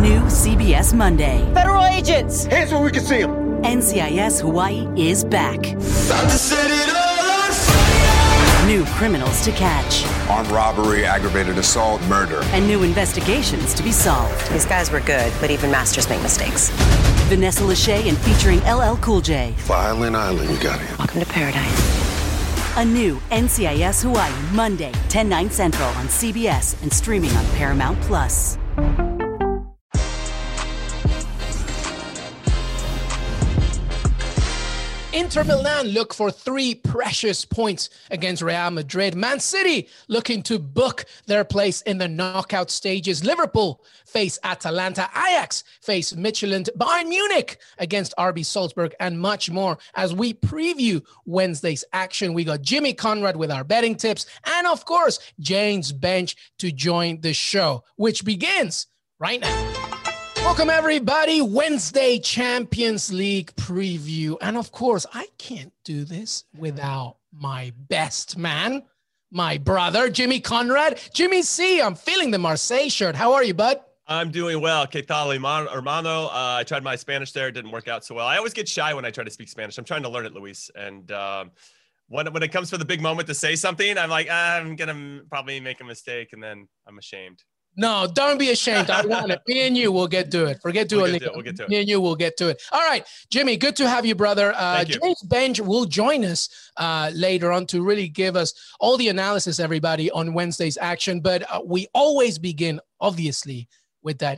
New CBS Monday. Federal agents! Hands where we can see them. NCIS Hawaii is back. Time to set it all on fire. New criminals to catch. Armed robbery, aggravated assault, murder. And new investigations to be solved. These guys were good, but even masters make mistakes. Vanessa Lachey and featuring LL Cool J. Violin Island, you got it. Welcome to paradise. A new NCIS Hawaii, Monday, 10/9 Central on CBS and streaming on Paramount+. Inter Milan look for 3 precious points against Real Madrid. Man City looking to book their place in the knockout stages. Liverpool face Atalanta. Ajax face Midtjylland. Bayern Munich against RB Salzburg, and much more. As we preview Wednesday's action, we got Jimmy Conrad with our betting tips, and of course, James Bench to join the show, which begins right now. Welcome, everybody. Wednesday Champions League preview. And of course, I can't do this without my best man, my brother, Jimmy Conrad. Jimmy C, I'm feeling the Marseille shirt. How are you, bud? I'm doing well. ¿Qué tal, hermano? I tried my Spanish there. It didn't work out so well. I always get shy when I try to speak Spanish. I'm trying to learn it, Luis. And when it comes for the big moment to say something, I'm like, I'm going to probably make a mistake, and then I'm ashamed. No, don't be ashamed. I want it. Me and you will get to it. We'll get to it. Me and you will get to it. All right, Jimmy, good to have you, brother. Thank you. James Bench will join us later on to really give us all the analysis, everybody, on Wednesday's action. But we always begin, obviously, with that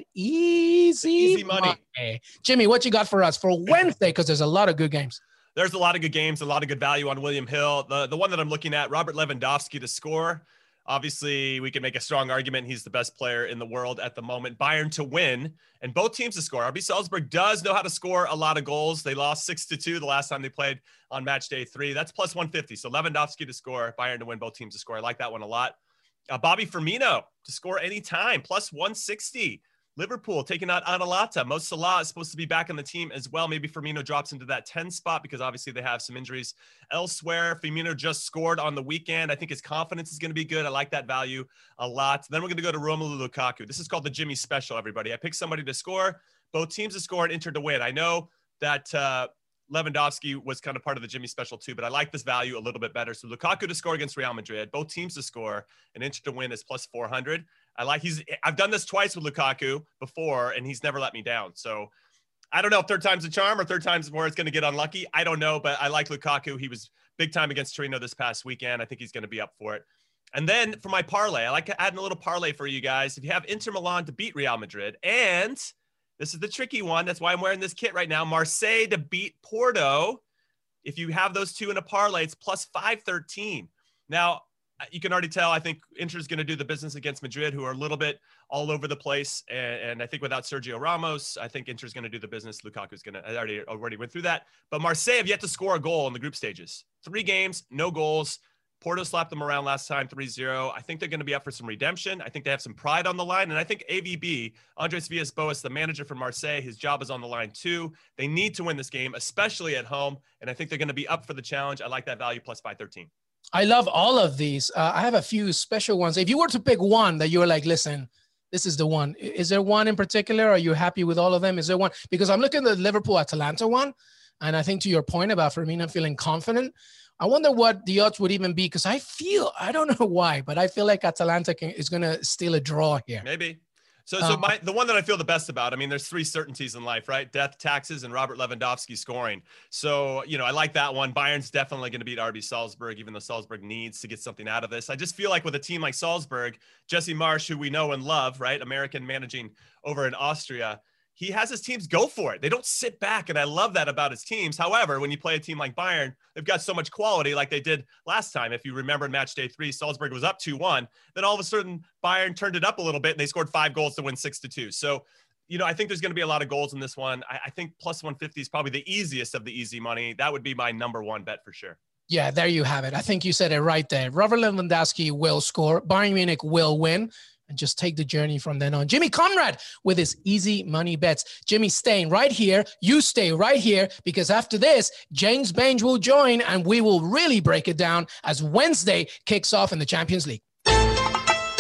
easy money. Jimmy, what you got for us for Wednesday? Because there's a lot of good games. There's a lot of good games, a lot of good value on William Hill. The one that I'm looking at, Robert Lewandowski to score. Obviously, we can make a strong argument. He's the best player in the world at the moment. Bayern to win, and both teams to score. RB Salzburg does know how to score a lot of goals. They lost 6-2 the last time they played on match day 3. That's plus 150. So Lewandowski to score, Bayern to win, both teams to score. I like that one a lot. Bobby Firmino to score anytime, plus 160. Liverpool taking out Atalanta. Mo Salah is supposed to be back on the team as well. Maybe Firmino drops into that 10 spot because obviously they have some injuries elsewhere. Firmino just scored on the weekend. I think his confidence is going to be good. I like that value a lot. Then we're going to go to Romelu Lukaku. This is called the Jimmy Special, everybody. I picked somebody to score, both teams to score, and Inter to win. I know that Lewandowski was kind of part of the Jimmy Special too, but I like this value a little bit better. So Lukaku to score against Real Madrid, both teams to score, and Inter to win is plus 400. I've done this twice with Lukaku before, and he's never let me down. So I don't know if third time's a charm or third time's where it's going to get unlucky. I don't know, but I like Lukaku. He was big time against Torino this past weekend. I think he's going to be up for it. And then for my parlay, I like adding a little parlay for you guys. If you have Inter Milan to beat Real Madrid, and this is the tricky one, that's why I'm wearing this kit right now, Marseille to beat Porto. If you have those two in a parlay, it's plus 513. Now, you can already tell, I think Inter's going to do the business against Madrid, who are a little bit all over the place. And I think without Sergio Ramos, I think Inter's going to do the business. Lukaku's going to, I already went through that. But Marseille have yet to score a goal in the group stages. 3 games, no goals. Porto slapped them around last time, 3-0. I think they're going to be up for some redemption. I think they have some pride on the line. And I think AVB, Andres Villas-Boas, the manager for Marseille, his job is on the line too. They need to win this game, especially at home. And I think they're going to be up for the challenge. I like that value, plus 513. I love all of these. I have a few special ones. If you were to pick one that you were like, listen, this is the one. Is there one in particular? Are you happy with all of them? Is there one? Because I'm looking at the Liverpool-Atalanta one, and I think to your point about Firmino feeling confident, I wonder what the odds would even be, because I don't know why, but I feel like Atalanta is going to steal a draw here. Maybe. So the one that I feel the best about, I mean, there's 3 certainties in life, right? Death, taxes, and Robert Lewandowski scoring. So, I like that one. Bayern's definitely going to beat RB Salzburg, even though Salzburg needs to get something out of this. I just feel like with a team like Salzburg, Jesse Marsch, who we know and love, right? American managing over in Austria, he has his teams go for it. They don't sit back, and I love that about his teams. However, when you play a team like Bayern, they've got so much quality like they did last time. If you remember in match day 3, Salzburg was up 2-1. Then all of a sudden, Bayern turned it up a little bit, and they scored 5 goals to win 6-2. So, I think there's going to be a lot of goals in this one. I think plus 150 is probably the easiest of the easy money. That would be my number 1 bet for sure. Yeah, there you have it. I think you said it right there. Robert Lewandowski will score. Bayern Munich will win. And just take the journey from then on. Jimmy Conrad with his easy money bets. Jimmy staying right here. You stay right here, because after this, James Bench will join and we will really break it down as Wednesday kicks off in the Champions League.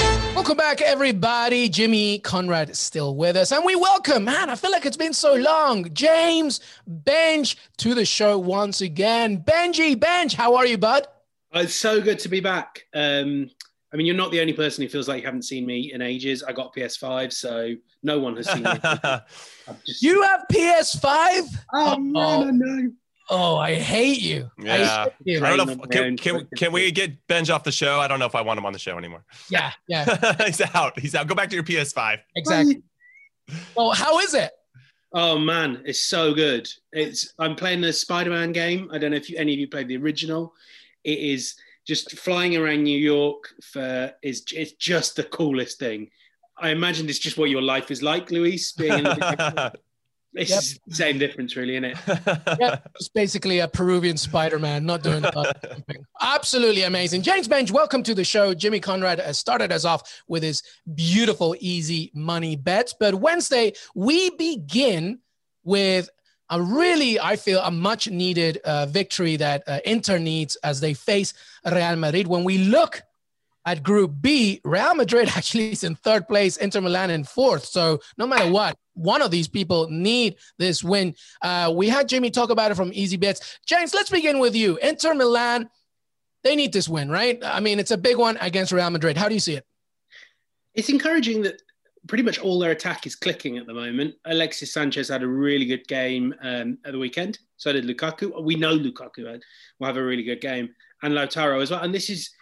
Welcome back, everybody. Jimmy Conrad is still with us. And we welcome, man, I feel like it's been so long, James Benge to the show once again. Benj, how are you, bud? It's so good to be back. I mean, you're not the only person who feels like you haven't seen me in ages. I got PS5, so no one has seen me. You have PS5? Oh, man, I know. Oh, I hate you. Yeah. I don't know. Can we get Benj off the show? I don't know if I want him on the show anymore. Yeah. He's out. Go back to your PS5. Exactly. Well, how is it? Oh, man, it's so good. I'm playing the Spider-Man game. I don't know if any of you played the original. It is just flying around New York it's just the coolest thing. I imagine it's just what your life is like, Luis, being in It's the same difference, really, isn't it? Yeah, it's basically a Peruvian Spider-Man, not doing something. Absolutely amazing. James Benge, welcome to the show. Jimmy Conrad has started us off with his beautiful, easy money bets. But Wednesday, we begin with I feel, a much-needed victory that Inter needs as they face Real Madrid. When we look at Group B, Real Madrid actually is in third place, Inter Milan in fourth. So no matter what, one of these people need this win. We had Jimmy talk about it from Easy Bets. James, let's begin with you. Inter Milan, they need this win, right? I mean, it's a big one against Real Madrid. How do you see it? It's encouraging that pretty much all their attack is clicking at the moment. Alexis Sanchez had a really good game at the weekend. So did Lukaku. We know Lukaku will have a really good game. And Lautaro as well. And this is...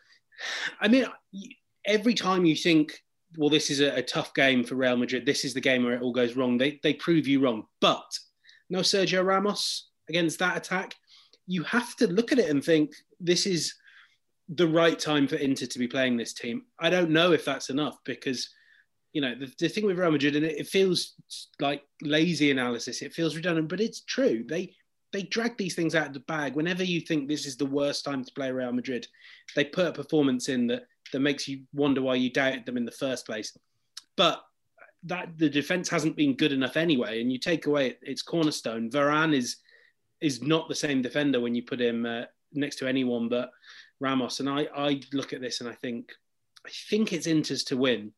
I mean, every time you think, well, this is a tough game for Real Madrid, this is the game where it all goes wrong, they prove you wrong. But no Sergio Ramos against that attack. You have to look at it and think, this is the right time for Inter to be playing this team. I don't know if that's enough because, you know, the thing with Real Madrid, and it feels like lazy analysis, it feels redundant, but it's true. They drag these things out of the bag. Whenever you think this is the worst time to play Real Madrid, they put a performance in that makes you wonder why you doubted them in the first place. But that the defense hasn't been good enough anyway, and you take away its cornerstone. Varane is not the same defender when you put him next to anyone but Ramos. And I look at this and I think it's Inter's to win.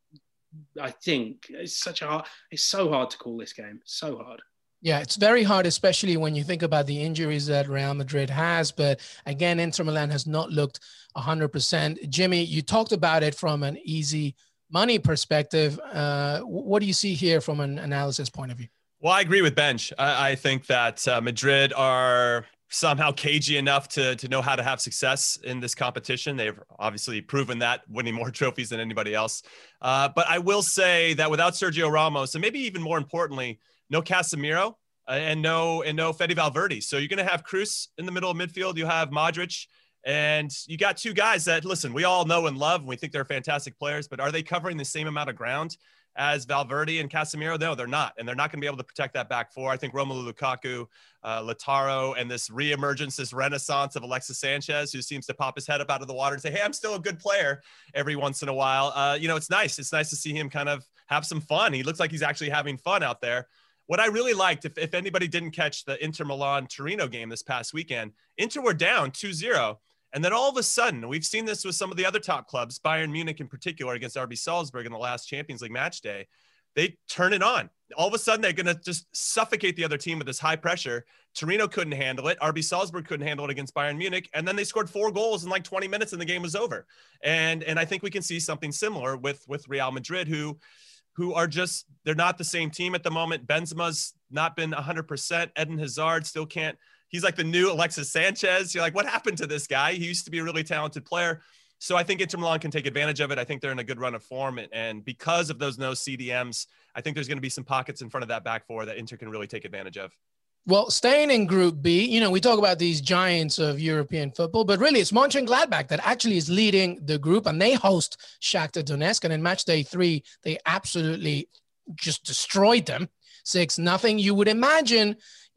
I think it's so hard to call this game. So hard. Yeah, it's very hard, especially when you think about the injuries that Real Madrid has. But again, Inter Milan has not looked 100%. Jimmy, you talked about it from an easy money perspective. What do you see here from an analysis point of view? Well, I agree with Benj. I think that Madrid are somehow cagey enough to know how to have success in this competition. They've obviously proven that, winning more trophies than anybody else. But I will say that without Sergio Ramos, and maybe even more importantly, no Casemiro and no Fede Valverde. So you're going to have Kroos in the middle of midfield. You have Modric, and you got two guys that, listen, we all know and love, and we think they're fantastic players, but are they covering the same amount of ground as Valverde and Casemiro? No, they're not. And they're not going to be able to protect that back four. I think Romelu Lukaku, Lautaro, and this reemergence, this renaissance of Alexis Sanchez, who seems to pop his head up out of the water and say, hey, I'm still a good player every once in a while. It's nice. It's nice to see him kind of have some fun. He looks like he's actually having fun out there. What I really liked, if anybody didn't catch the Inter Milan-Torino game this past weekend, Inter were down 2-0. And then all of a sudden, we've seen this with some of the other top clubs, Bayern Munich in particular against RB Salzburg in the last Champions League match day. They turn it on. All of a sudden, they're going to just suffocate the other team with this high pressure. Torino couldn't handle it. RB Salzburg couldn't handle it against Bayern Munich. And then they scored 4 goals in like 20 minutes and the game was over. And I think we can see something similar with Real Madrid, who are just, they're not the same team at the moment. Benzema's not been 100%. Eden Hazard still can't. He's like the new Alexis Sanchez. You're like, what happened to this guy? He used to be a really talented player. So I think Inter Milan can take advantage of it. I think they're in a good run of form. And because of those no CDMs, I think there's going to be some pockets in front of that back four that Inter can really take advantage of. Well, staying in Group B, we talk about these giants of European football, but really it's Mönchengladbach that actually is leading the group, and they host Shakhtar Donetsk. And in match day 3, they absolutely just destroyed them 6-0. You would imagine,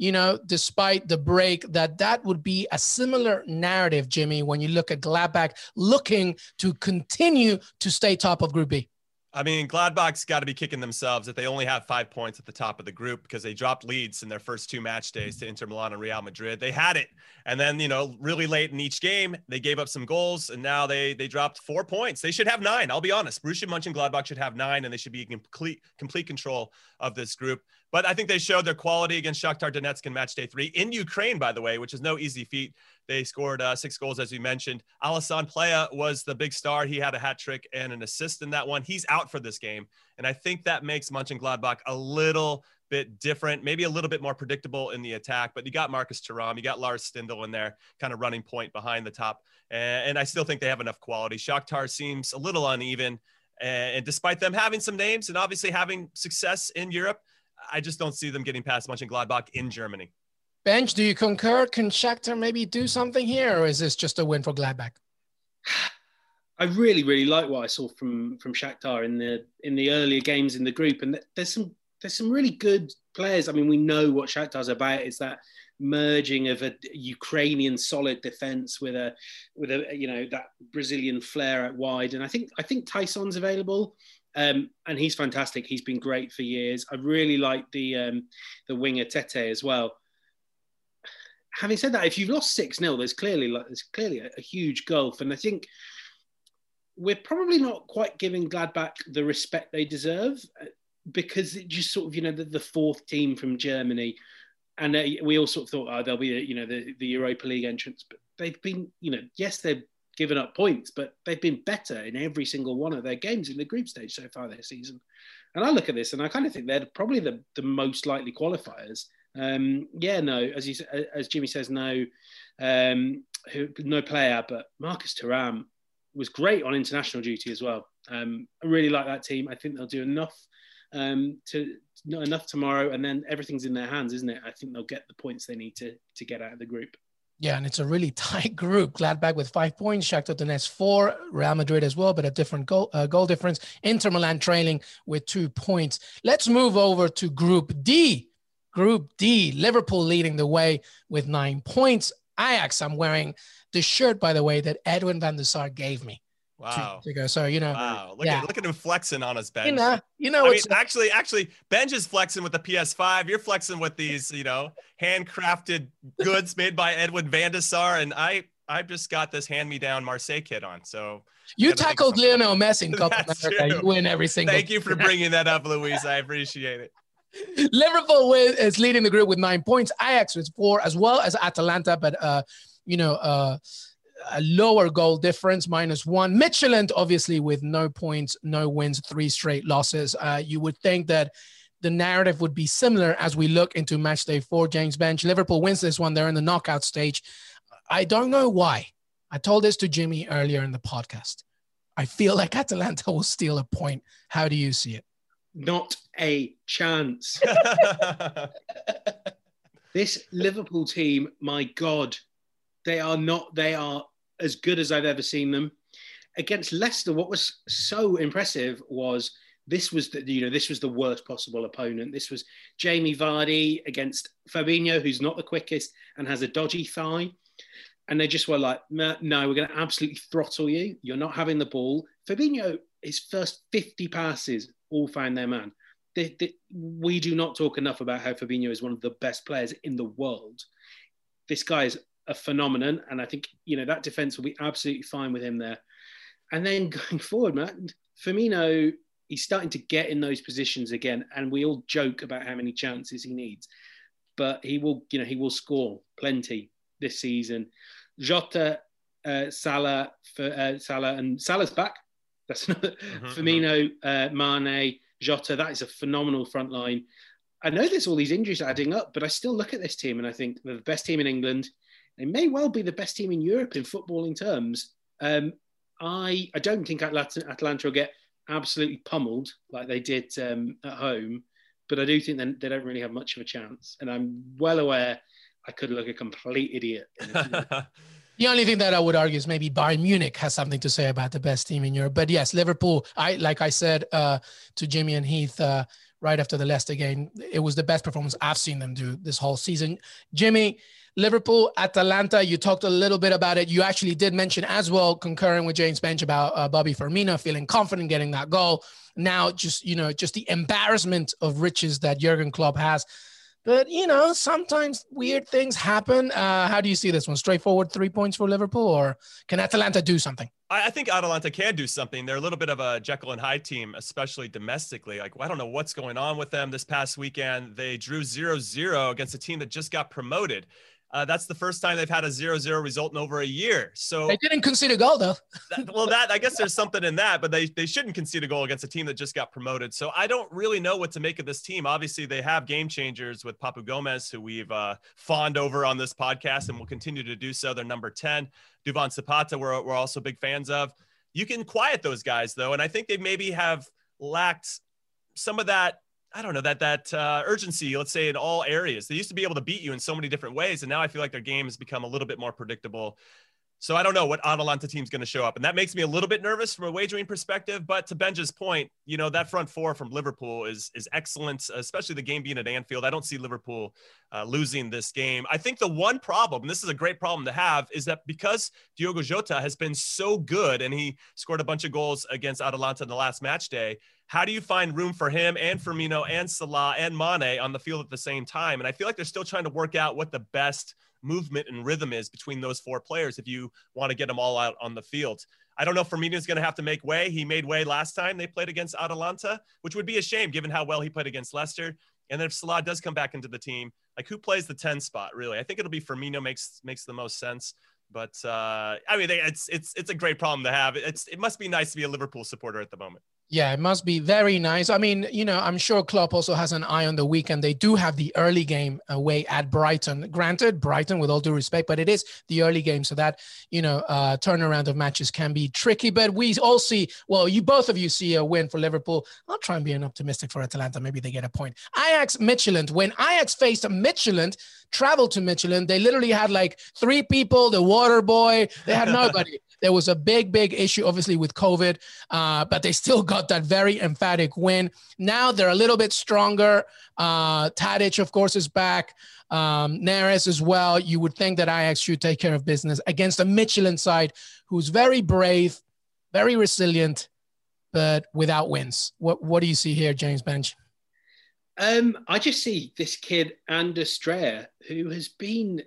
despite the break, that would be a similar narrative, Jimmy, when you look at Gladbach looking to continue to stay top of Group B. I mean, Gladbach's got to be kicking themselves that they only have 5 points at the top of the group because they dropped leads in their first 2 match days to Inter Milan and Real Madrid. They had it. And then, really late in each game, they gave up some goals, and now they dropped 4 points. They should have 9. I'll be honest. Borussia Mönchengladbach should have 9, and they should be in complete control of this group. But I think they showed their quality against Shakhtar Donetsk in match day 3 in Ukraine, by the way, which is no easy feat. They scored 6 goals, as we mentioned. Alassane Plea was the big star. He had a hat trick and an assist in that one. He's out for this game. And I think that makes Mönchengladbach a little bit different, maybe a little bit more predictable in the attack. But you got Marcus Thuram, you got Lars Stindl in there, kind of running point behind the top. And I still think they have enough quality. Shakhtar seems a little uneven. And despite them having some names and obviously having success in Europe, I just don't see them getting past Mönchengladbach in Germany. Benj, do you concur? Can Shakhtar maybe do something here, or is this just a win for Gladbach? I really, really like what I saw from Shakhtar in the earlier games in the group, and there's some really good players. I mean, we know what Shakhtar's about. It's that merging of a Ukrainian solid defense with a that Brazilian flair out wide, and I think Tyson's available. And he's fantastic. He's been great for years. I really like the winger Tete as well. Having said that, if you've lost 6-0, there's clearly a huge gulf, and I think we're probably not quite giving Gladbach the respect they deserve because it just sort of the fourth team from Germany, and we all sort of thought they'll be the Europa League entrants, but they've been yes, they've given up points, but they've been better in every single one of their games in the group stage so far this season. And I look at this and I kind of think they're probably the most likely qualifiers. As Jimmy says, no player, but Marcus Thuram was great on international duty as well. I really like that team. I think they'll do enough tomorrow, and then everything's in their hands, isn't it? I think they'll get the points they need to get out of the group. Yeah, and it's a really tight group. Gladbach with 5 points, Shakhtar Donetsk 4, Real Madrid as well, but a different goal difference. Inter Milan trailing with 2 points. Let's move over to Group D. Group D, Liverpool leading the way with 9 points. Ajax, I'm wearing the shirt, by the way, that Edwin van der Sar gave me. Wow. To go. So, wow. Look at him flexing on us, Ben. Actually, Benj is flexing with the PS5. You're flexing with these, handcrafted goods made by Edwin van der Sar. And I've just got this hand-me-down Marseille kit on. So you tackled Lionel Messi in Copa America. You win every single. Thank you for bringing that up, Luis. I appreciate it. Liverpool is leading the group with 9 points. Ajax with 4, as well as Atalanta, but a lower goal difference, -1. Midtjylland, obviously, with no points, no wins, 3 straight losses. You would think that the narrative would be similar as we look into match day 4. James Bench, Liverpool wins this one. They're in the knockout stage. I don't know why. I told this to Jimmy earlier in the podcast. I feel like Atalanta will steal a point. How do you see it? Not a chance. This Liverpool team, my God, they are as good as I've ever seen them. Against Leicester, what was so impressive was this was the worst possible opponent. This was Jamie Vardy against Fabinho, who's not the quickest and has a dodgy thigh. And they just were like, no, we're going to absolutely throttle you. You're not having the ball. Fabinho, his first 50 passes all found their man. We do not talk enough about how Fabinho is one of the best players in the world. This guy is a phenomenon, and I think that defense will be absolutely fine with him there. And then going forward, man, Firmino, he's starting to get in those positions again, and we all joke about how many chances he needs, but he will score plenty this season. Jota, Salah, and Salah's back. That's another. Firmino, Mane, Jota. That is a phenomenal front line. I know there's all these injuries adding up, but I still look at this team and I think they're the best team in England. They may well be the best team in Europe in footballing terms. I don't think Atalanta will get absolutely pummeled like they did at home, but I do think they don't really have much of a chance. And I'm well aware I could look a complete idiot. The only thing that I would argue is maybe Bayern Munich has something to say about the best team in Europe. But yes, Liverpool, like I said to Jimmy and Heath, right after the Leicester game. It was the best performance I've seen them do this whole season. Jimmy, Liverpool, Atalanta, you talked a little bit about it. You actually did mention as well, concurring with James Bench, about Bobby Firmino feeling confident getting that goal. Now, just the embarrassment of riches that Jurgen Klopp has. But, sometimes weird things happen. How do you see this one? Straightforward 3 points for Liverpool, or can Atalanta do something? I think Atalanta can do something. They're a little bit of a Jekyll and Hyde team, especially domestically. Like, I don't know what's going on with them this past weekend. They drew 0-0 against a team that just got promoted. That's the first time they've had a 0-0 result in over a year. So they didn't concede a goal, though. I guess there's something in that, but they shouldn't concede a goal against a team that just got promoted. So I don't really know what to make of this team. Obviously, they have game changers with Papu Gomez, who we've fawned over on this podcast and will continue to do so. They're number 10. Duvan Zapata, we're also big fans of. You can quiet those guys, though, and I think they maybe have lacked some of that. I don't know, that urgency, let's say, in all areas. They used to be able to beat you in so many different ways, and now I feel like their game has become a little bit more predictable. So I don't know what Atalanta team's going to show up, and that makes me a little bit nervous from a wagering perspective. But to Benja's point, that front four from Liverpool is excellent, especially the game being at Anfield. I don't see Liverpool losing this game. I think the one problem, and this is a great problem to have, is that because Diogo Jota has been so good and he scored a bunch of goals against Atalanta in the last match day, how do you find room for him and Firmino and Salah and Mane on the field at the same time? And I feel like they're still trying to work out what the best movement and rhythm is between those four players if you want to get them all out on the field. I don't know if Firmino's going to have to make way. He made way last time they played against Atalanta, which would be a shame given how well he played against Leicester. And then if Salah does come back into the team, like, who plays the 10 spot, really? I think it'll be Firmino. Makes the most sense. But it's a great problem to have. It must be nice to be a Liverpool supporter at the moment. Yeah, it must be very nice. I mean, I'm sure Klopp also has an eye on the weekend. They do have the early game away at Brighton. Granted, Brighton, with all due respect, but it is the early game, so that, turnaround of matches can be tricky. But we all see, both of you see a win for Liverpool. I'll try and be optimistic for Atalanta. Maybe they get a point. Ajax Midtjylland. When Ajax faced Midtjylland, traveled to Midtjylland, they literally had like 3 people, the water boy. They had nobody. There was a big issue, obviously, with COVID, but they still got that very emphatic win. Now they're a little bit stronger. Tadic, of course, is back. Neres as well. You would think that Ajax should take care of business against a Midtjylland side who's very brave, very resilient, but without wins. What do you see here, James Bench? I just see this kid, Anders Dreyer, who has been,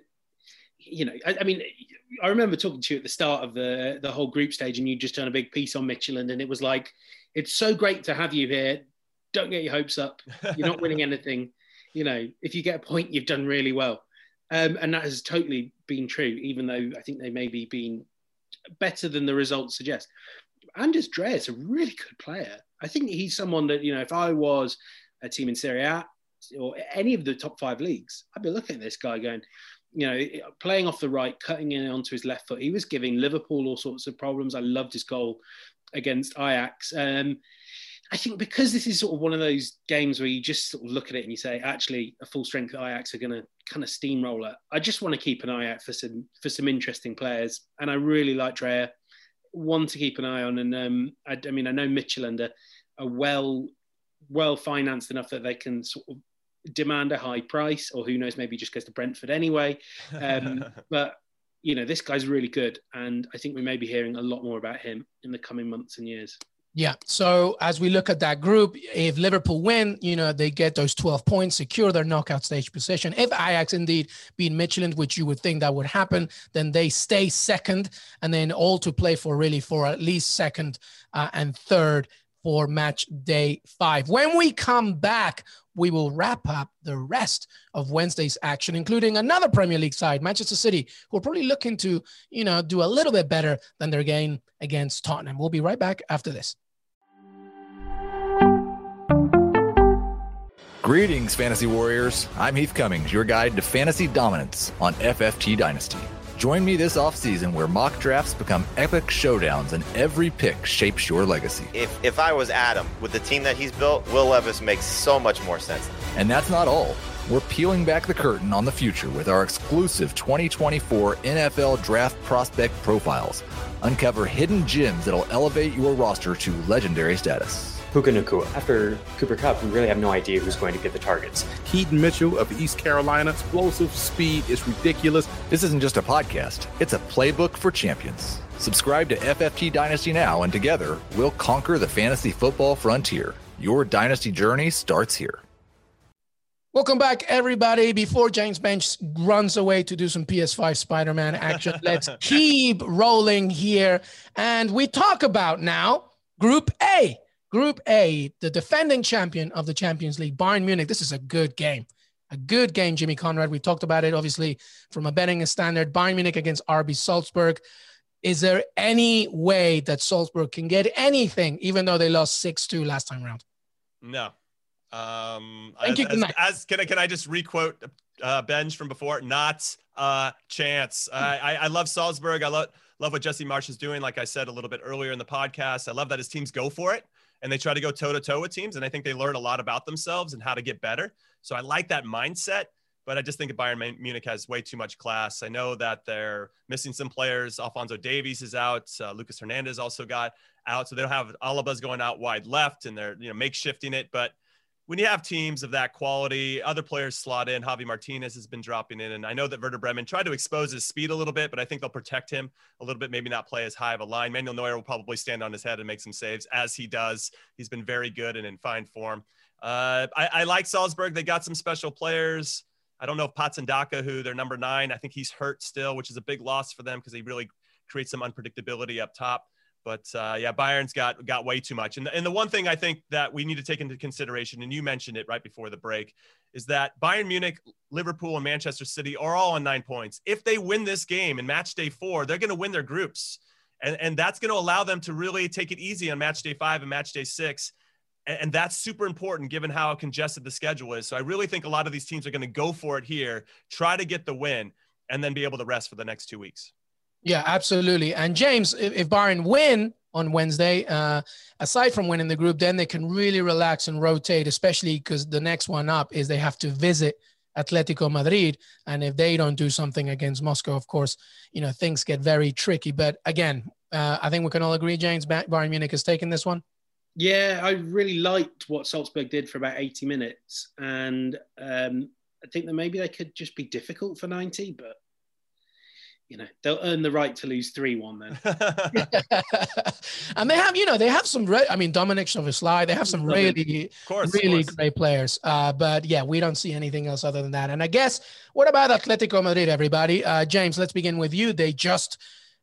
I remember talking to you at the start of the whole group stage, and you just done a big piece on Midtjylland, and it was like, it's so great to have you here. Don't get your hopes up. You're not winning anything. If you get a point, you've done really well. And that has totally been true, even though I think they may be being better than the results suggest. Anders Dreyer is a really good player. I think he's someone that, if I was a team in Serie A or any of the top 5 leagues, I'd be looking at this guy going, playing off the right, cutting in onto his left foot. He was giving Liverpool all sorts of problems. I loved his goal against Ajax. I think because this is sort of one of those games where you just sort of look at it and you say, actually, a full strength Ajax are going to kind of steamroller. I just want to keep an eye out for some interesting players. And I really like Dreyer. One to keep an eye on. And I know Midtjylland are well financed enough that they can sort of demand a high price, or who knows, maybe just goes to Brentford anyway. But this guy's really good, and I think we may be hearing a lot more about him in the coming months and years. Yeah. So as we look at that group, if Liverpool win, they get those 12 points, secure their knockout stage position. If Ajax indeed beat Midtjylland, which you would think that would happen, then they stay second, and then all to play for at least second and third for match day 5. When we come back, we will wrap up the rest of Wednesday's action, including another Premier League side, Manchester City, who are probably looking to, do a little bit better than their game against Tottenham. We'll be right back after this. Greetings, Fantasy Warriors. I'm Heath Cummings, your guide to fantasy dominance on FFT Dynasty. Join me this offseason where mock drafts become epic showdowns and every pick shapes your legacy. If I was Adam, with the team that he's built, Will Levis makes so much more sense. And that's not all. We're peeling back the curtain on the future with our exclusive 2024 NFL Draft Prospect Profiles. Uncover hidden gems that'll elevate your roster to legendary status. Puka Nacua. After Cooper Kupp, we really have no idea who's going to get the targets. Keaton Mitchell of East Carolina, explosive speed is ridiculous. This isn't just a podcast, it's a playbook for champions. Subscribe to FFT Dynasty now, and together we'll conquer the fantasy football frontier. Your dynasty journey starts here. Welcome back, everybody. Before James Bench runs away to do some PS5 Spider-Man action, let's keep rolling here. And we talk about now Group A. Group A, the defending champion of the Champions League, Bayern Munich. This is a good game. A good game, Jimmy Conrad. We talked about it, obviously, from a betting standard. Bayern Munich against RB Salzburg. Is there any way that Salzburg can get anything, even though they lost 6-2 last time around? No. Thank you. Can I just requote Benj from before? Not a chance. I love Salzburg. I love what Jesse Marsch is doing. Like I said a little bit earlier in the podcast, I love that his teams go for it and they try to go toe to toe with teams. And I think they learn a lot about themselves and how to get better. So I like that mindset. But I just think that Bayern Munich has way too much class. I know that they're missing some players. Alphonso Davies is out. Lucas Hernandez also got out. So they don't have Alaba's going out wide left and they're makeshifting it. But when you have teams of that quality, other players slot in. Javi Martinez has been dropping in. And I know that Werder Bremen tried to expose his speed a little bit, but I think they'll protect him a little bit, maybe not play as high of a line. Manuel Neuer will probably stand on his head and make some saves, as he does. He's been very good and in fine form. I like Salzburg. They got some special players. I don't know if Patsendaka, who they're number 9, I think he's hurt still, which is a big loss for them because he really creates some unpredictability up top. But Bayern's got way too much. And the one thing I think that we need to take into consideration, and you mentioned it right before the break, is that Bayern Munich, Liverpool, and Manchester City are all on 9 points. If they win this game in match day 4, they're going to win their groups. And that's going to allow them to really take it easy on match day 5 and match day 6. And that's super important given how congested the schedule is. So I really think a lot of these teams are going to go for it here, try to get the win, and then be able to rest for the next 2 weeks. Yeah, absolutely. And James, if Bayern win on Wednesday, aside from winning the group, then they can really relax and rotate, especially because the next one up is they have to visit Atletico Madrid. And if they don't do something against Moscow, of course, things get very tricky. But again, I think we can all agree, James, Bayern Munich has taken this one. Yeah, I really liked what Salzburg did for about 80 minutes. And I think that maybe they could just be difficult for 90, but, they'll earn the right to lose 3-1 then. And they have some, Dominic Szoboszlai, they have some really great players. But yeah, we don't see anything else other than that. And I guess, what about Atletico Madrid, everybody? James, let's begin with you. They just,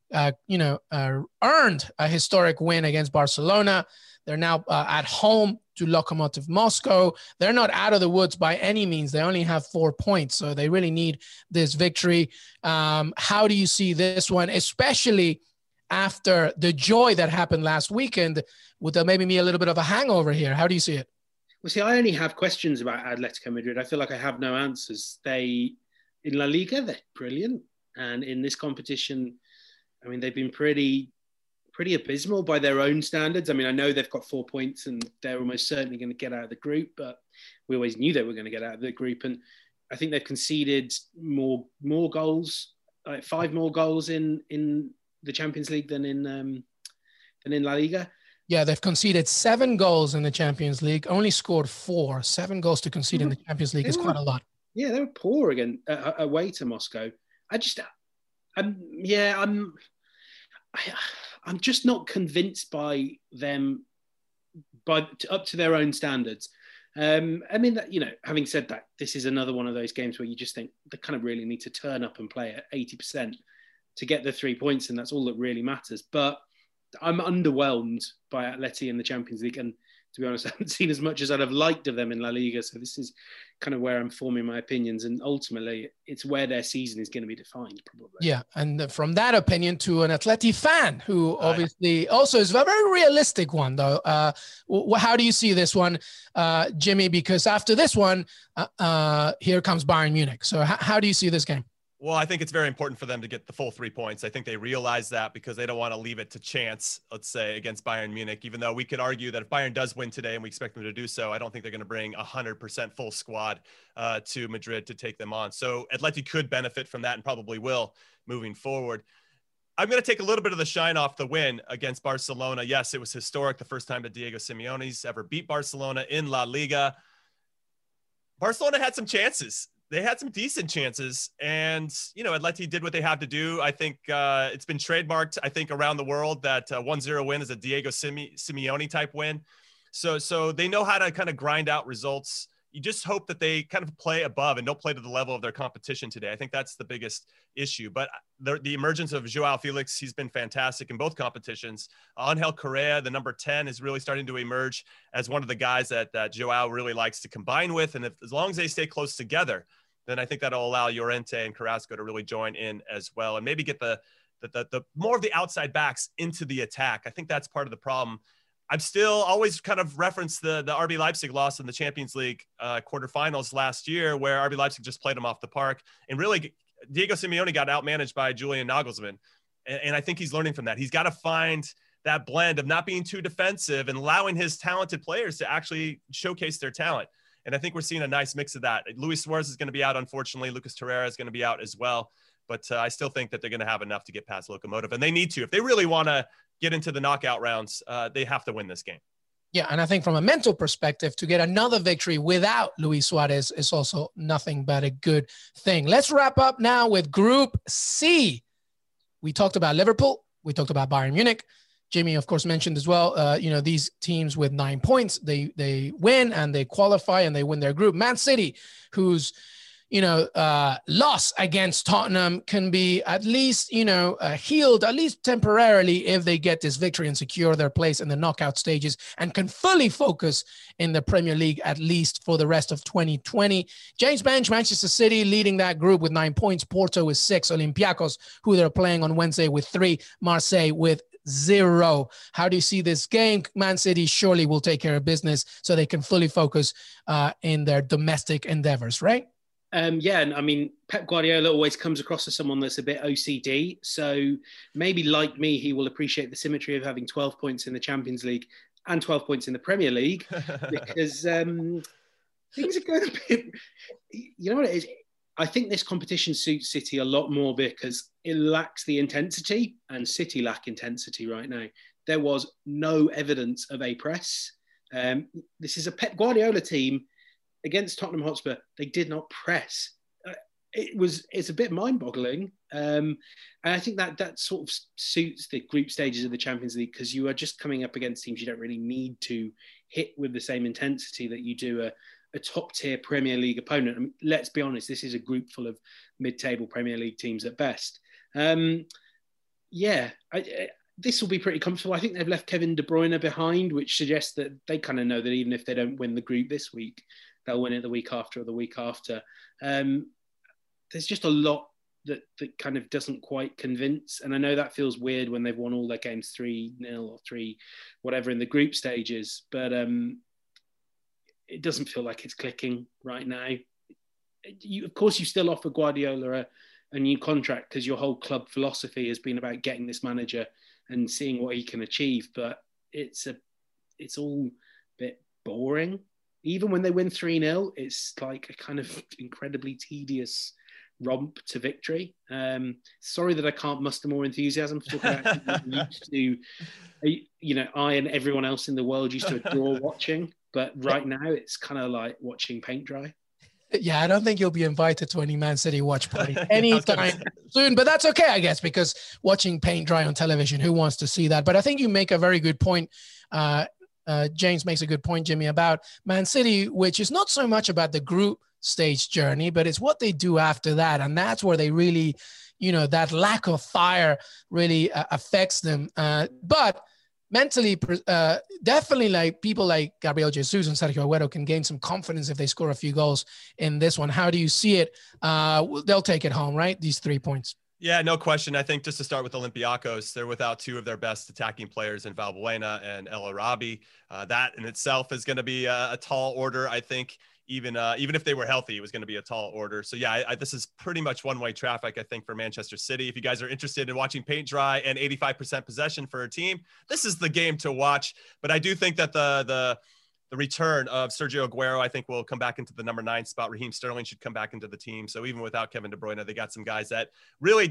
earned a historic win against Barcelona. They're now at home to Lokomotiv Moscow. They're not out of the woods by any means. They only have 4 points, so they really need this victory. How do you see this one, especially after the joy that happened last weekend with maybe a little bit of a hangover here? How do you see it? Well, see, I only have questions about Atletico Madrid. I feel like I have no answers. In La Liga, they're brilliant. And in this competition, they've been pretty abysmal by their own standards. I know they've got 4 points and they're almost certainly going to get out of the group, but we always knew they were going to get out of the group. And I think they've conceded more goals, like 5 more goals in the Champions League than in La Liga. Yeah, they've conceded 7 goals in the Champions League, only scored 4. 7 goals to concede in the Champions League is quite a lot. Yeah, they were poor again away to Moscow. I'm just not convinced by them, up to their own standards. Having said that, this is another one of those games where you just think they kind of really need to turn up and play at 80% to get the 3 points, and that's all that really matters. But I'm underwhelmed by Atleti in the Champions League, and to be honest, I haven't seen as much as I'd have liked of them in La Liga. So this is kind of where I'm forming my opinions. And ultimately, it's where their season is going to be defined, probably. Yeah. And from that opinion to an Atleti fan who obviously also is a very realistic one, though. How do you see this one, Jimmy? Because after this one, here comes Bayern Munich. So how do you see this game? Well, I think it's very important for them to get the full 3 points. I think they realize that because they don't want to leave it to chance, let's say, against Bayern Munich, even though we could argue that if Bayern does win today and we expect them to do so, I don't think they're going to bring 100% full squad to Madrid to take them on. So Atleti could benefit from that and probably will moving forward. I'm going to take a little bit of the shine off the win against Barcelona. Yes, it was historic. The first time that Diego Simeone's ever beat Barcelona in La Liga. Barcelona had some chances. They had some decent chances. And, you know, Atleti did what they had to do. I think it's been trademarked, I think, around the world that 1-0 win is a Diego Simeone type win. So they know how to kind of grind out results. You just hope that they kind of play above and don't play to the level of their competition today. I think that's the biggest issue. But the emergence of Joao Felix, he's been fantastic in both competitions. Angel Correa, the number 10, is really starting to emerge as one of the guys that Joao really likes to combine with. And as long as they stay close together, then I think that'll allow Llorente and Carrasco to really join in as well and maybe get the more of the outside backs into the attack. I think that's part of the problem. I've still always kind of referenced the RB Leipzig loss in the Champions League quarterfinals last year, where RB Leipzig just played them off the park. And really, Diego Simeone got outmanaged by Julian Nagelsmann. And I think he's learning from that. He's got to find that blend of not being too defensive and allowing his talented players to actually showcase their talent. And I think we're seeing a nice mix of that. Luis Suarez is going to be out, unfortunately. Lucas Torreira is going to be out as well. But I still think that they're going to have enough to get past Lokomotiv. And they need to. If they really want to get into the knockout rounds, they have to win this game. Yeah, and I think from a mental perspective, to get another victory without Luis Suarez is also nothing but a good thing. Let's wrap up now with Group C. We talked about Liverpool. We talked about Bayern Munich. Jimmy, of course, mentioned as well, these teams with 9 points, they win and they qualify and they win their group. Man City, whose loss against Tottenham can be at least, healed, at least temporarily, if they get this victory and secure their place in the knockout stages and can fully focus in the Premier League, at least for the rest of 2020. James Bench, Manchester City leading that group with 9 points. Porto with 6. Olympiacos, who they're playing on Wednesday, with 3. Marseille with 0. How do you see this game? Man City surely will take care of business so they can fully focus in their domestic endeavors, right? Yeah, and I mean, Pep Guardiola always comes across as someone that's a bit OCD. So maybe like me, he will appreciate the symmetry of having 12 points in the Champions League and 12 points in the Premier League, because things are going to be, you know what it is? I think this competition suits City a lot more because it lacks the intensity, and City lack intensity right now. There was no evidence of a press. This is a Pep Guardiola team. Against Tottenham Hotspur, they did not press. It's a bit mind-boggling. And I think that sort of suits the group stages of the Champions League, because you are just coming up against teams you don't really need to hit with the same intensity that you do a top-tier Premier League opponent. I mean, let's be honest, this is a group full of mid-table Premier League teams at best. This will be pretty comfortable. I think they've left Kevin De Bruyne behind, which suggests that they kind of know that even if they don't win the group this week, they'll win it the week after or the week after. There's just a lot that kind of doesn't quite convince. And I know that feels weird when they've won all their games 3-0 or 3 whatever in the group stages, but it doesn't feel like it's clicking right now. Of course, you still offer Guardiola a new contract because your whole club philosophy has been about getting this manager and seeing what he can achieve, but it's all a bit boring. Even when they win 3-0, it's like a kind of incredibly tedious romp to victory. Sorry that I can't muster more enthusiasm for talking about used to, I and everyone else in the world used to adore watching, but right now it's kind of like watching paint dry. Yeah, I don't think you'll be invited to any Man City watch party anytime soon, but that's okay, I guess, because watching paint dry on television, who wants to see that? But I think you make a very good point. James makes a good point, Jimmy, about Man City, which is not so much about the group stage journey, but it's what they do after that. And that's where they really, that lack of fire really affects them. But mentally, definitely like people like Gabriel Jesus and Sergio Aguero can gain some confidence if they score a few goals in this one. How do you see it? They'll take it home, right? These 3 points. Yeah, no question. I think just to start with Olympiacos, they're without 2 of their best attacking players in Valbuena and El Arabi. That in itself is going to be a tall order. I think even if they were healthy, it was going to be a tall order. So yeah, this is pretty much one-way traffic, I think, for Manchester City. If you guys are interested in watching paint dry and 85% possession for a team, this is the game to watch. But I do think that the return of Sergio Aguero, I think, will come back into the number 9 spot. Raheem Sterling should come back into the team. So even without Kevin De Bruyne, they got some guys that really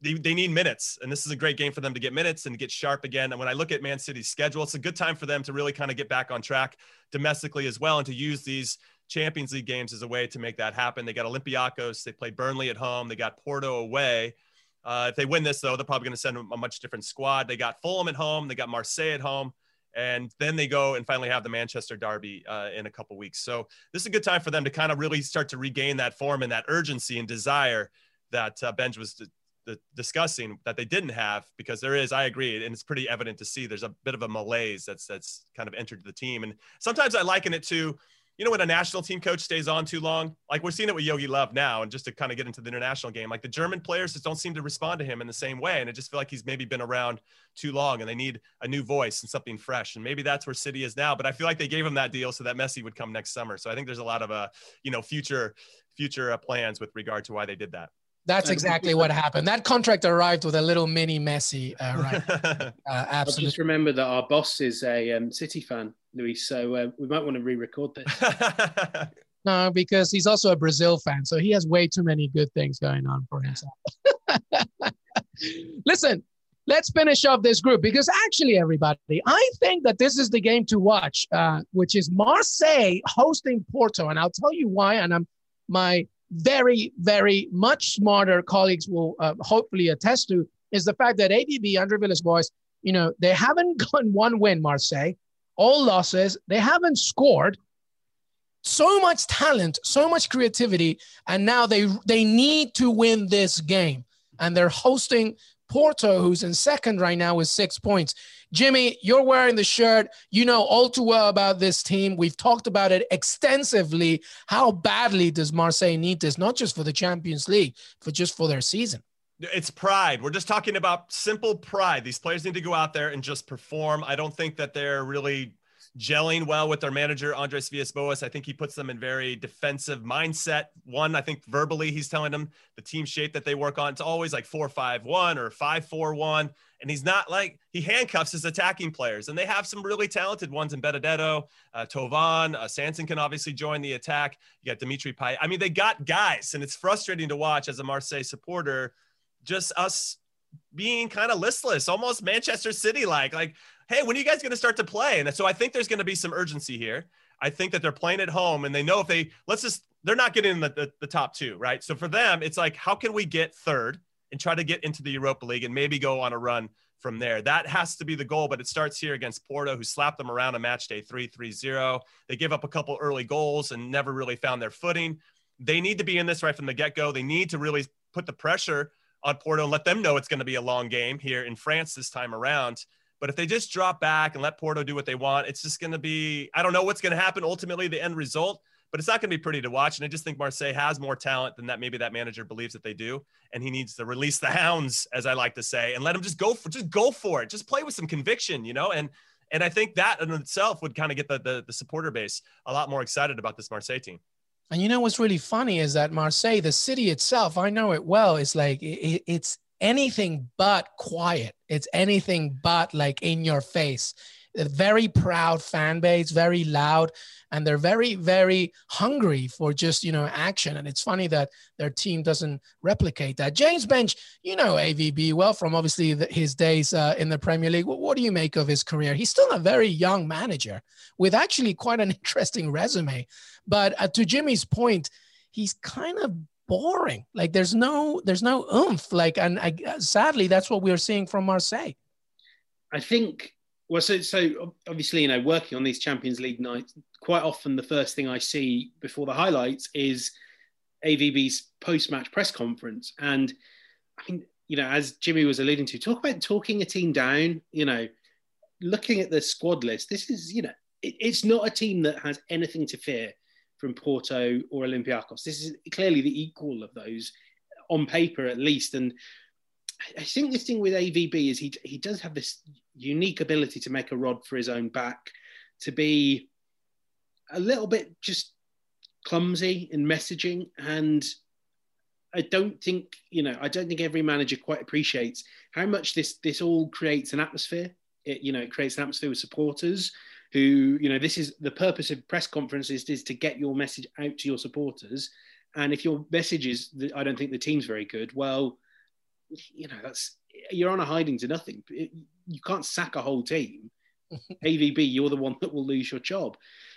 they need minutes, and this is a great game for them to get minutes and get sharp again. And when I look at Man City's schedule, it's a good time for them to really kind of get back on track domestically as well, and to use these Champions League games as a way to make that happen. They got Olympiacos, they play Burnley at home, they got Porto away. If they win this, though, they're probably going to send a much different squad. They got Fulham at home, they got Marseille at home, and then they go and finally have the Manchester derby in a couple weeks. So this is a good time for them to kind of really start to regain that form and that urgency and desire that Benj was discussing that they didn't have, because there is, I agree, and it's pretty evident to see there's a bit of a malaise that's kind of entered the team. And sometimes I liken it to, you know, when a national team coach stays on too long, like we're seeing it with Yogi Löw now, and just to kind of get into the international game, like the German players just don't seem to respond to him in the same way. And I just feel like he's maybe been around too long and they need a new voice and something fresh. And maybe that's where City is now, but I feel like they gave him that deal so that Messi would come next summer. So I think there's a lot of, future plans with regard to why they did that. That's exactly what happened. That contract arrived with a little mini Messi, right? Absolutely. Just remember that our boss is a City fan, Luis, so we might want to re-record this. No, because he's also a Brazil fan, so he has way too many good things going on for himself. Listen, let's finish off this group, because actually, everybody, I think that this is the game to watch, which is Marseille hosting Porto, and I'll tell you why. And my very, very much smarter colleagues will hopefully attest to, is the fact that AVB, Andre Villas-Boas, they haven't gotten one win, Marseille, all losses. They haven't scored. So much talent, so much creativity, and now they need to win this game. And they're hosting Porto, who's in second right now with 6 points. Jimmy, you're wearing the shirt. You know all too well about this team. We've talked about it extensively. How badly does Marseille need this, not just for the Champions League, but just for their season? It's pride. We're just talking about simple pride. These players need to go out there and just perform. I don't think that they're really gelling well with their manager, Andres Villas-Boas. I think he puts them in very defensive mindset. One, I think verbally he's telling them the team shape that they work on, it's always like 4-5-1 or 5-4-1. And he's not like, he handcuffs his attacking players. And they have some really talented ones in Benedetto, Tovan, Sanson can obviously join the attack. You got Dimitri Payet. I mean, they got guys, and it's frustrating to watch as a Marseille supporter, just us being kind of listless, almost Manchester City-like, hey, when are you guys going to start to play? And so I think there's going to be some urgency here. I think that they're playing at home, and they know if they're not getting in the top two, right? So for them, it's like, how can we get third and try to get into the Europa League and maybe go on a run from there? That has to be the goal, but it starts here against Porto, who slapped them around on match day 3-0. They gave up a couple early goals and never really found their footing. They need to be in this right from the get-go. They need to really put the pressure on Porto and let them know it's going to be a long game here in France this time around. But if they just drop back and let Porto do what they want, it's just going to be, I don't know what's going to happen ultimately, the end result, but it's not going to be pretty to watch. And I just think Marseille has more talent than that maybe that manager believes that they do. And he needs to release the hounds, as I like to say, and let them just go for it. Just play with some conviction, And I think that in itself would kind of get the supporter base a lot more excited about this Marseille team. And what's really funny is that Marseille, the city itself, I know it well, is like, it's anything but quiet. It's anything but like in your face. A very proud fan base, very loud, and they're very, very hungry for just, action. And it's funny that their team doesn't replicate that. James Bench, AVB well from obviously his days in the Premier League. What do you make of his career? He's still a very young manager with actually quite an interesting resume. But to Jimmy's point, he's kind of boring. Like there's no oomph. Sadly, that's what we're seeing from Marseille. I think. Well, so obviously, working on these Champions League nights, quite often the first thing I see before the highlights is AVB's post-match press conference. And I mean, as Jimmy was alluding to, talk about talking a team down, looking at the squad list, this is, it's not a team that has anything to fear from Porto or Olympiacos. This is clearly the equal of those on paper, at least. And I think this thing with AVB is he does have this unique ability to make a rod for his own back, to be a little bit just clumsy in messaging. And I don't think every manager quite appreciates how much this all creates an atmosphere. It creates an atmosphere with supporters who, this is the purpose of press conferences, is to get your message out to your supporters. And if your message is, I don't think the team's very good, well, you're on a hiding to nothing. You can't sack a whole team. AVB, you're the one that will lose your job.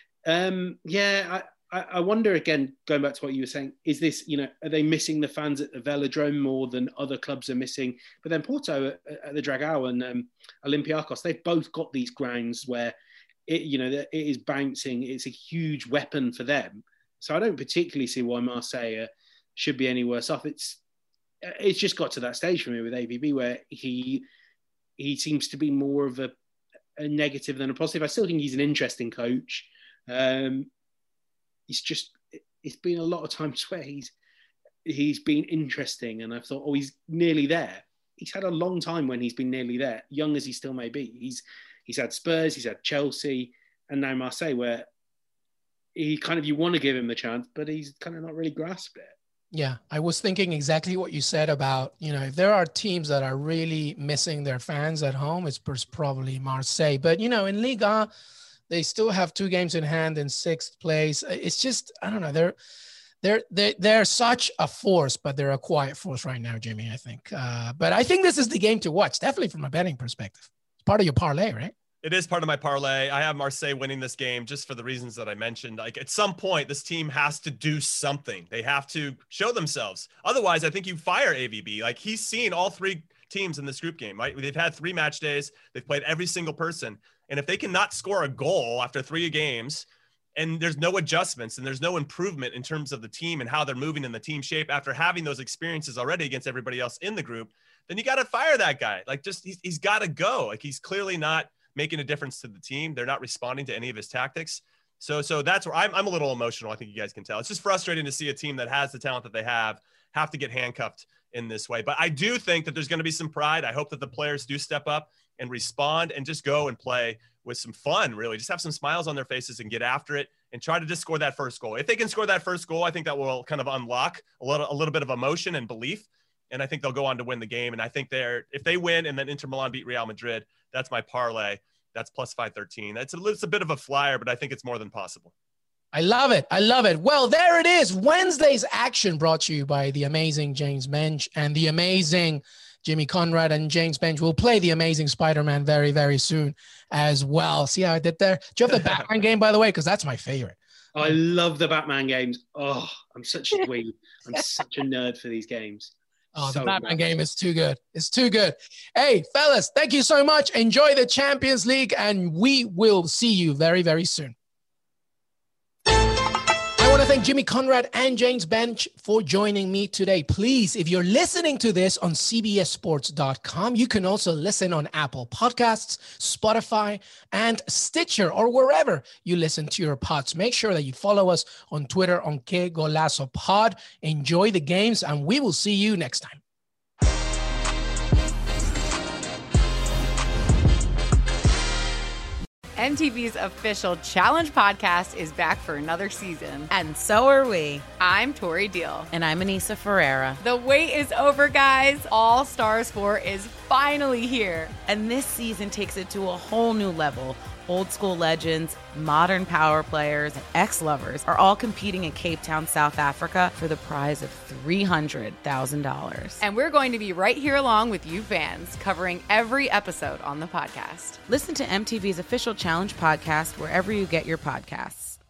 I wonder, again, going back to what you were saying, is this, are they missing the fans at the Velodrome more than other clubs are missing? But then Porto at the Dragao and Olympiacos, they've both got these grounds where it is bouncing. It's a huge weapon for them. So I don't particularly see why Marseille should be any worse off. It's just got to that stage for me with AVB where he seems to be more of a negative than a positive. I still think he's an interesting coach. It's been a lot of times where he's been interesting, and I've thought, he's nearly there. He's had a long time when he's been nearly there, young as he still may be. He's had Spurs, he's had Chelsea, and now Marseille, where you want to give him the chance, but he's kind of not really grasped it. Yeah, I was thinking exactly what you said about, if there are teams that are really missing their fans at home, it's probably Marseille. But, in Liga, they still have 2 games in hand in 6th place. It's just, I don't know. They're such a force, but they're a quiet force right now, Jimmy, I think. But I think this is the game to watch, definitely from a betting perspective. It's part of your parlay, right? It is part of my parlay. I have Marseille winning this game just for the reasons that I mentioned. Like, at some point, this team has to do something. They have to show themselves. Otherwise, I think you fire AVB. Like, he's seen all 3 teams in this group game, right? They've had 3 match days. They've played every single person. And if they cannot score a goal after 3 games, and there's no adjustments and there's no improvement in terms of the team and how they're moving in the team shape after having those experiences already against everybody else in the group, then you got to fire that guy. Like, he's got to go. Like, he's clearly not making a difference to the team. They're not responding to any of his tactics. So that's where I'm a little emotional. I think you guys can tell. It's just frustrating to see a team that has the talent that they have to get handcuffed in this way. But I do think that there's going to be some pride. I hope that the players do step up and respond and just go and play with some fun, really. Just have some smiles on their faces and get after it and try to just score that first goal. If they can score that first goal, I think that will kind of unlock a little bit of emotion and belief. And I think they'll go on to win the game. And I think if they win and then Inter Milan beat Real Madrid, that's my parlay. That's plus 513. It's a bit of a flyer, but I think it's more than possible. I love it. Well, there it is. Wednesday's action brought to you by the amazing James Bench and the amazing Jimmy Conrad. And James Bench will play the amazing Spider-Man very, very soon as well. See how I did there? Do you have the Batman game, by the way? Because that's my favorite. I love the Batman games. Oh, I'm such a dweeb. I'm such a nerd for these games. Oh, the Batman game is too good. It's too good. Hey, fellas, thank you so much. Enjoy the Champions League, and we will see you very, very soon. I want to thank Jimmy Conrad and James Bench for joining me today. Please, if you're listening to this on cbssports.com, you can also listen on Apple Podcasts, Spotify, and Stitcher, or wherever you listen to your pods. Make sure that you follow us on Twitter on Que Golazo Pod. Enjoy the games, and we will see you next time. MTV's official Challenge podcast is back for another season. And so are we. I'm Tori Deal. And I'm Anissa Ferreira. The wait is over, guys. All Stars 4 is finally here. And this season takes it to a whole new level. Old school legends, modern power players, and ex-lovers are all competing in Cape Town, South Africa for the prize of $300,000. And we're going to be right here along with you fans, covering every episode on the podcast. Listen to MTV's official Challenge podcast wherever you get your podcasts.